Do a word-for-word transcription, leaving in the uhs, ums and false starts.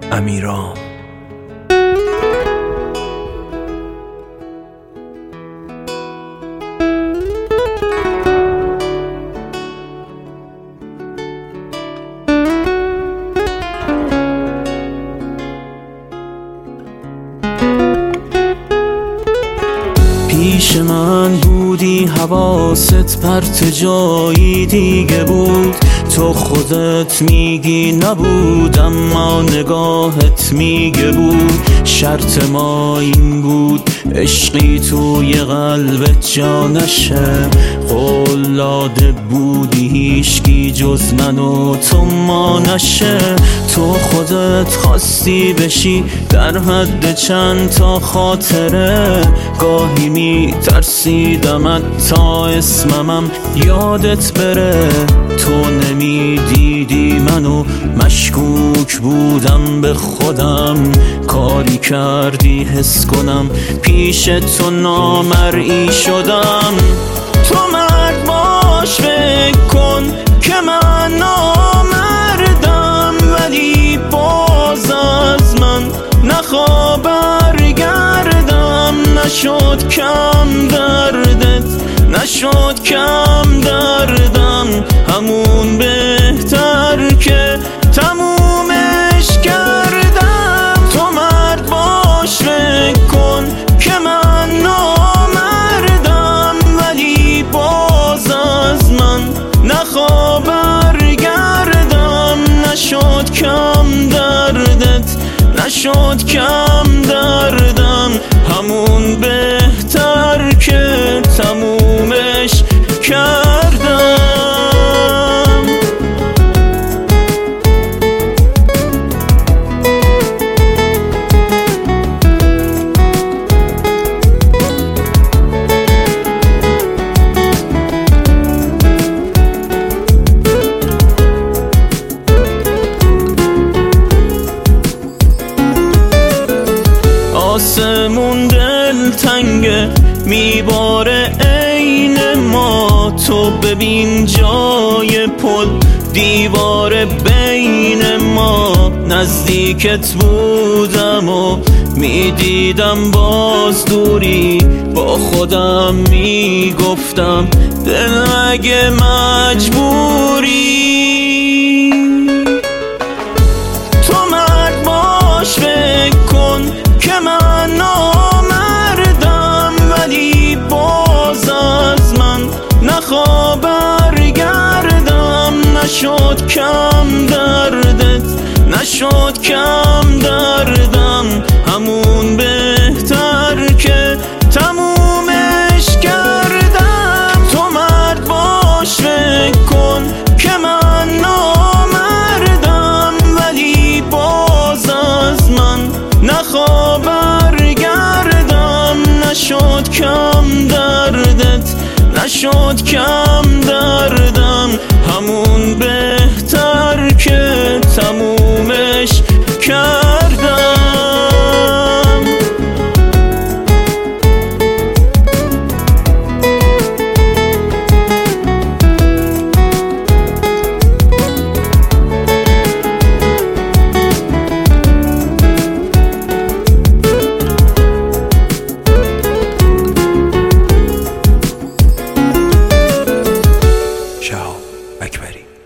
امیرام. پیش من بودی حواست پرت جایی دیگه بود، تو خودت میگی نبود اما نگاهت میگه بود. شرط ما این بود عشقی توی قلبت جا نشه، قول داده بودی هیچکی جز من و تو ما نشه. تو خودت خواستی بشی در حد چند تا خاطره، گاهی می ترسیدم تا اسممم یادت بره. تو نمی دیدی منو مشکوک بودم به خودم، کاری کردی حس کنم پیش تو نامرئی شدم. تو مرد باش فکر کن که من نامردم، ولی باز از من نخوا برگردم. نشد کم دردت، نشد کم دردم، همون بهتر که تمومش کردم. تو مرد باش فکر کن که من نامردم، ولی باز از من نخوا برگردم. نشد کم دردت، نشد کم دردم، همون بهتر که تمومش کردم. آسمون دل تنگه میباره عین ما، تو ببین جای پل دیوار بین ما. نزدیکت بودم و میدیدم باز دوری، با خودم میگفتم دل اگه مجبوری. تو مرد باش فکر کن که من نامردم، ولی باز از من نخوا برگردم. نشد کم دردت، نشد کم دردم، همون بهتر که تمومش کردم. تو مرد باش فکر کن که من نامردم، ولی باز از من نخوا برگردم. نشد کم دردت، نشد کم دردم، همون بهتر که تمومش کردم. شهاب اکبری.